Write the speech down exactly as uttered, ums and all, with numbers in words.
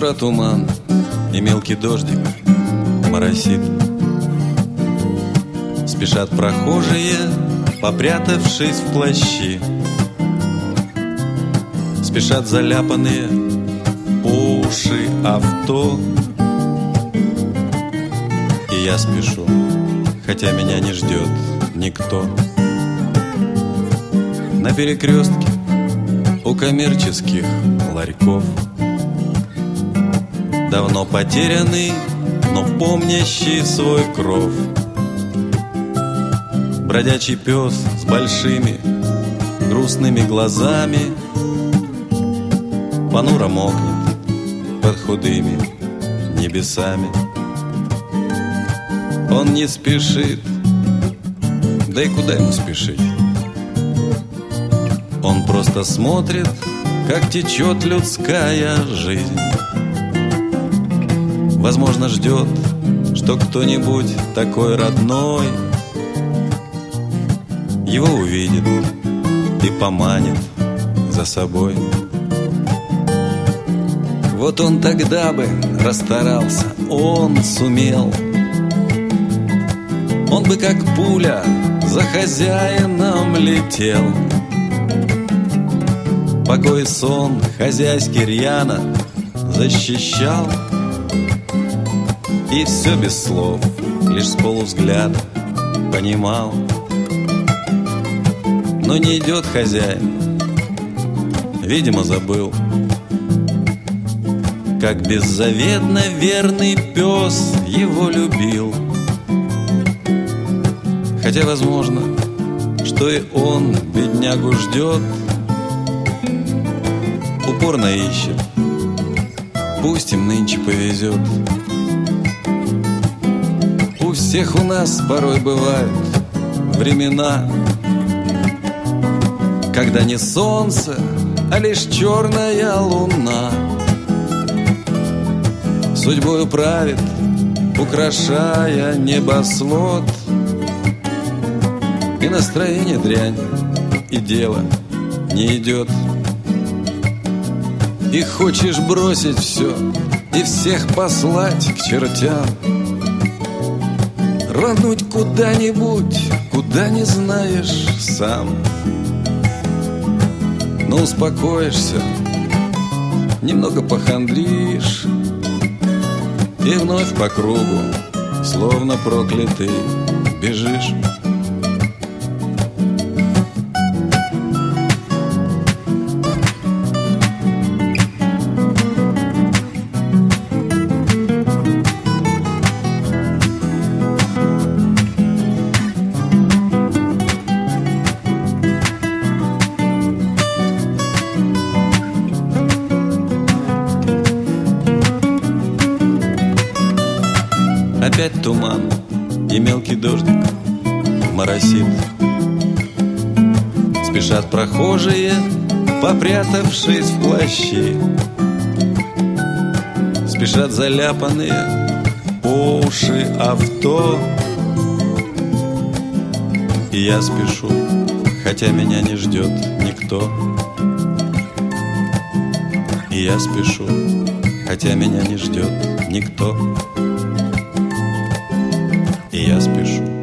утра туман и мелкий дождик моросит. Спешат прохожие, попрятавшись в плащи. Спешат заляпанные по уши авто. И я спешу, хотя меня не ждет никто. На перекрестке у коммерческих ларьков давно потерянный, но помнящий свой кров. Бродячий пес с большими грустными глазами понуро мокнет под худыми небесами. Он не спешит, да и куда ему спешить? Он просто смотрит, как течет людская жизнь. Возможно, ждет, что кто-нибудь такой родной его увидит и поманит за собой. Вот он тогда бы расстарался, он сумел. Он бы как пуля за хозяином летел. Покой и сон хозяйский рьяно защищал. И все без слов, лишь с полувзгляда понимал. Но не идет хозяин, видимо, забыл, как беззаветно верный пес его любил. Хотя возможно, что и он беднягу ждет, упорно ищет, пусть им нынче повезет. У всех у нас порой бывают времена, когда не солнце, а лишь черная луна судьбою правит, украшая небосвод. И настроение дрянь, и дело не идет. И хочешь бросить все и всех послать к чертям, рвануть куда-нибудь, куда не знаешь сам. Но успокоишься, немного похандришь, и вновь по кругу, словно проклятый, бежишь. Опять туман и мелкий дождик моросит. Спешат прохожие, попрятавшись в плащи. Спешат заляпанные по уши авто. И я спешу, хотя меня не ждет никто. И я спешу, хотя меня не ждет никто. И я спешу.